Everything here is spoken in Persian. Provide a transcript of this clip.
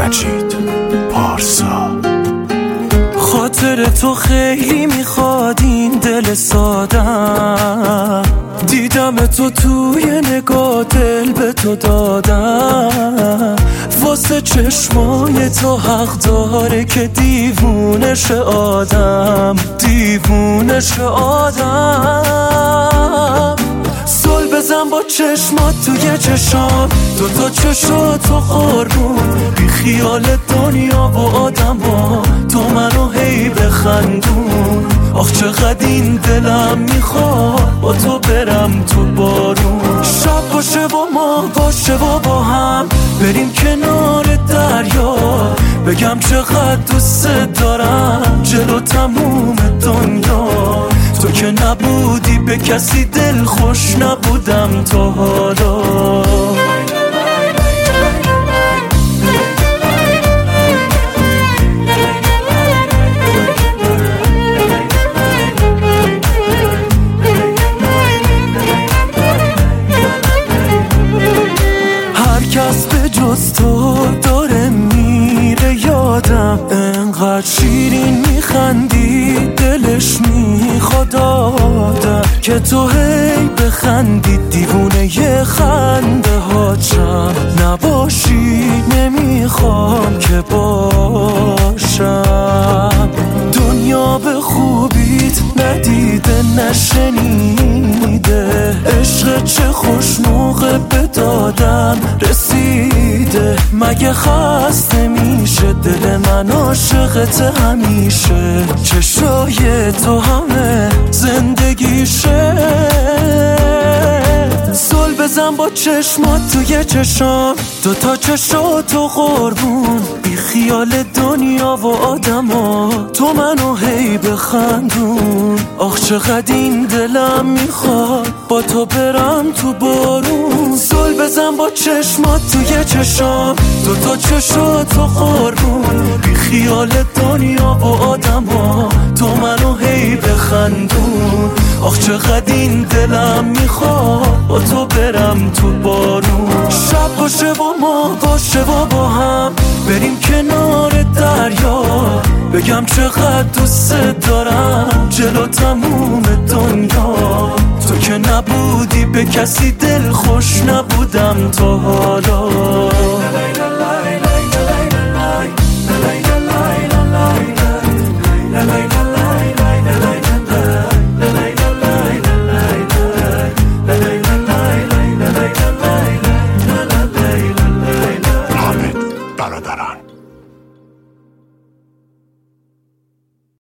مجید پارسا. خاطر تو خیلی میخواد این دل سادم، دیدم تو توی نگاه دل به تو دادم، واسه چشمای تو حق داره که دیوونش آدم، دیوونش آدم. سل بزن با چشمات توی چشام، دوتا چشاتو قربون، بی خیال دنیا و آدم ها، تو منو هی بخندون. آخ چقدر این دلم میخواد با تو برم تو بارون، شب باشه و ما باشه و با هم بریم کنار دریا، بگم چقدر دوست دارم جلو تموم دنیا. تو که نبودی به کسی دل خوش نبودم تا حالا. هر کس به جز تو داره میره یادم، انقدر شیرین میخندی دلش میخواد آدم، که تو هی بخندی دیوونه ی خنده ها چم نباشی، نمیخوام که باشم. دنیا به خوبیت ندیده نشنیده، عشق چه خوش موقع به دادم رسیده. مگه خسته میشه دل من عاشقت همیشه، چشای تو همه زندگیشه. سل بزن با چشمات توی چشام، دوتا چشاتو قربون، بی خیال دنیا و آدم ها، تو منو هی بخندون. آخ چقدر این دلم میخواد با تو برم تو بارون. سل بزن با چشمات توی چشام، دوتا چشاتو قربون، بی خیال دنیا و آدم ها، تو منو هی بخندون. آخ چقدر این دلم میخواد با تو برم تو بارون، شب باشه و ما باشه و با هم بریم کنار دریا، بگم چقدر دوست دارم جلو تموم دنیا. تو که نبودی به کسی دل خوش نبودم تا